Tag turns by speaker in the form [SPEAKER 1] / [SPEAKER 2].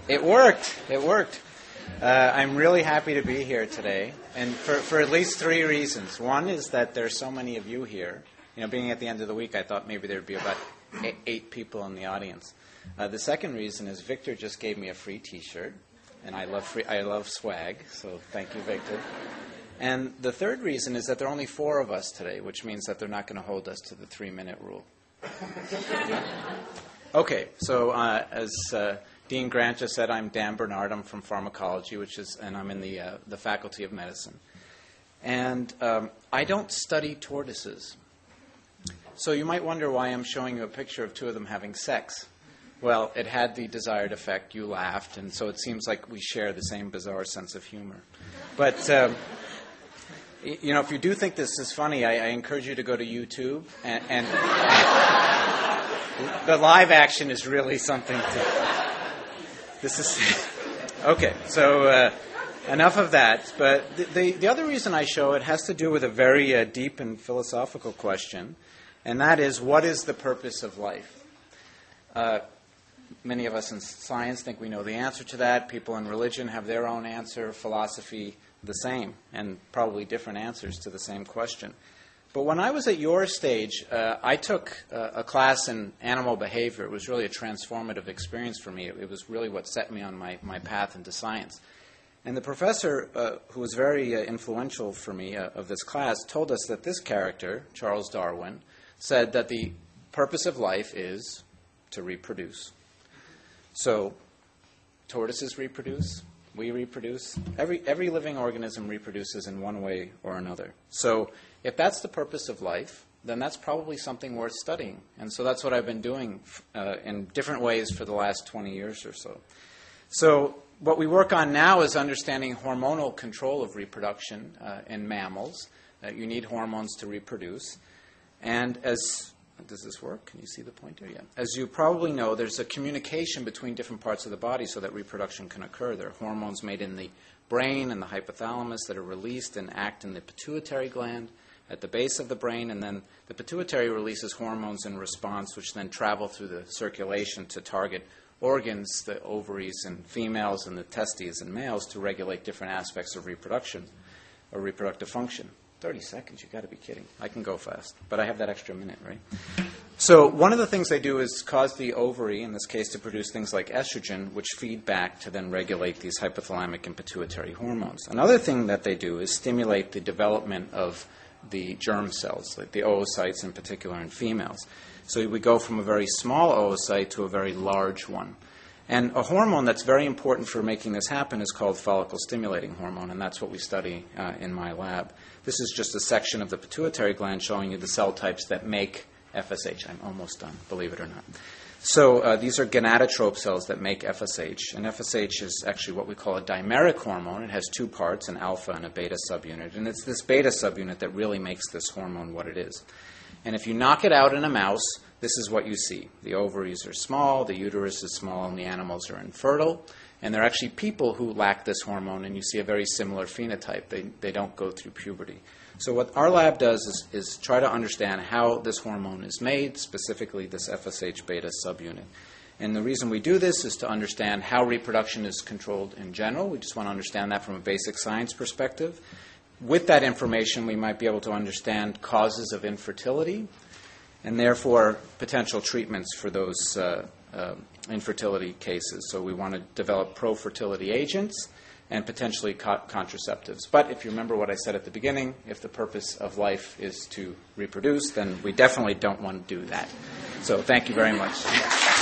[SPEAKER 1] It worked. It worked. I'm really happy to be here today, and for at least three reasons. One is that there's so many of you here. You know, being at the end of the week, I thought maybe there'd be about eight people in the audience. The second reason is Victor just gave me a free T-shirt, and I love swag, so thank you, Victor. And the third reason is that there are only four of us today, which means that they're not going to hold us to the 3-minute rule. Okay, so as Dean Grant just said, I'm Dan Bernard. I'm from pharmacology, and I'm in the Faculty of Medicine. And I don't study tortoises. So you might wonder why I'm showing you a picture of two of them having sex. Well, it had the desired effect. You laughed, and so it seems like we share the same bizarre sense of humor. But you know, if you do think this is funny, I encourage you to go to YouTube, and the live action is really something to... This is... Okay, so enough of that. But the other reason I show it has to do with a very deep and philosophical question, and that is, what is the purpose of life? Many of us in science think we know the answer to that. People in religion have their own answer. Philosophy, the same, and probably different answers to the same question. But when I was at your stage, I took a class in animal behavior. It was really a transformative experience for me. It was really what set me on my path into science. And the professor, who was very influential for me of this class, told us that this character, Charles Darwin, said that the purpose of life is to reproduce. So tortoises reproduce. We reproduce. Every living organism reproduces in one way or another. So if that's the purpose of life, then that's probably something worth studying. And so that's what I've been doing in different ways for the last 20 years or so. So what we work on now is understanding hormonal control of reproduction in mammals. You need hormones to reproduce. And does this work? Can you see the pointer? Yeah. As you probably know, there's a communication between different parts of the body so that reproduction can occur. There are hormones made in the brain and the hypothalamus that are released and act in the pituitary gland at the base of the brain, and then the pituitary releases hormones in response, which then travel through the circulation to target organs, the ovaries in females and the testes in males, to regulate different aspects of reproduction or reproductive function. 30 seconds, you've got to be kidding. I can go fast, but I have that extra minute, right? So one of the things they do is cause the ovary, in this case, to produce things like estrogen, which feed back to then regulate these hypothalamic and pituitary hormones. Another thing that they do is stimulate the development of the germ cells, like the oocytes in particular in females. So we go from a very small oocyte to a very large one. And a hormone that's very important for making this happen is called follicle-stimulating hormone, and that's what we study in my lab. This is just a section of the pituitary gland showing you the cell types that make FSH. I'm almost done, believe it or not. So these are gonadotrope cells that make FSH, and FSH is actually what we call a dimeric hormone. It has two parts, an alpha and a beta subunit, and it's this beta subunit that really makes this hormone what it is. And if you knock it out in a mouse, this is what you see. The ovaries are small, the uterus is small, and the animals are infertile. And there are actually people who lack this hormone, and you see a very similar phenotype. They don't go through puberty. So what our lab does is try to understand how this hormone is made, specifically this FSH beta subunit. And the reason we do this is to understand how reproduction is controlled in general. We just want to understand that from a basic science perspective. With that information, we might be able to understand causes of infertility, and therefore potential treatments for those infertility cases. So we want to develop pro-fertility agents and potentially contraceptives. But if you remember what I said at the beginning, if the purpose of life is to reproduce, then we definitely don't want to do that. So thank you very much.